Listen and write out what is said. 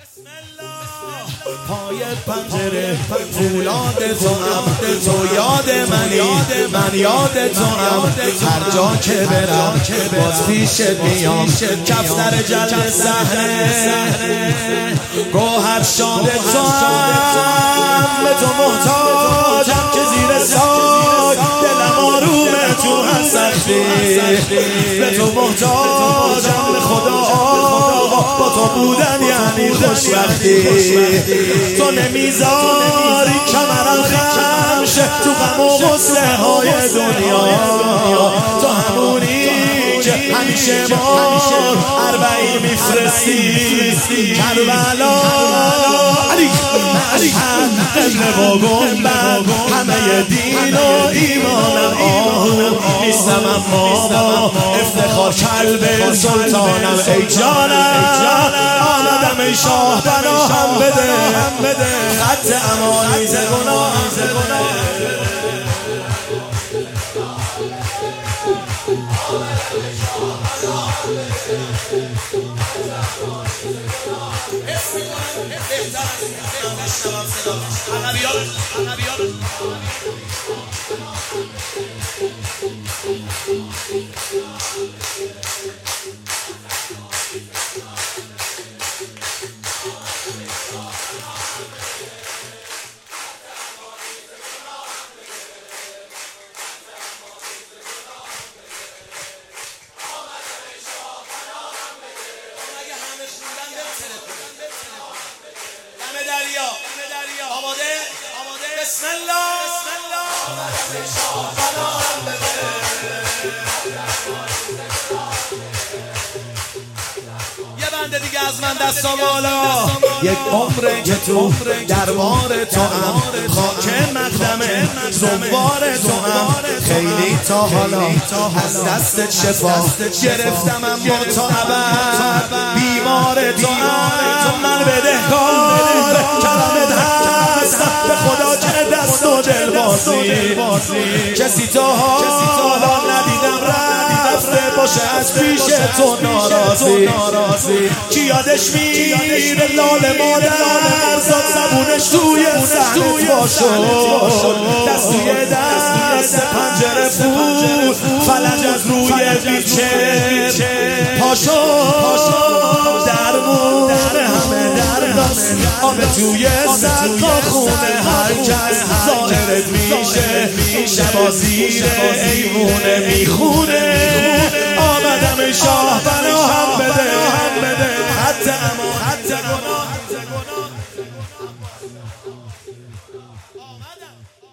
پای پنجره فولاد تو یاد منی، من یاد تو هم. هر جا که برم باز پیشت میام، کفتر جلد صحنه گوهر شاد تو هم. به تو محتاجم که زیر ساک دلم آرومه تو هر سختی. به تو محتاجم به خدا، با تو بودن یعنی خوشبختی. تو نمیذاری کمرم خم شه تو غم و غصه های دنیا. تو همونی که همیشه ما اربعین میفرستی. کربلا علی قبل و گنبد همه دین و ایمانم نیستم، اما با افتخار کلب سلطانم. ای جانم آمدم ای شاه بنا هم بده خط امانی ز گناه. آماده بسم الله. یه بنده دیگه از من دستا بالا. یک عمره که تو دربار تو هم، خاک مقدمه زوار تو هم. خیلی تا حالا از دست شفا گرفتم، اما تا ابد بیمار تو هم. من بدهکار کلامت هستم به خدا که دست و دل بازی. کسی تا حالا ندیدم رفته باشه از پیش تو ناراضی. کی یادش میره لال مادر زاد زبونش توی صحنت باشد. دست توی دست پنجره بود فلج از روی بیچه پاشد. درمون همه درداست، آب توی سقا خونه هر کس ظاهرت میشه. شبا زیر ایوونه میخونه. آمدم ای شاه بنا هم بده حتی امان.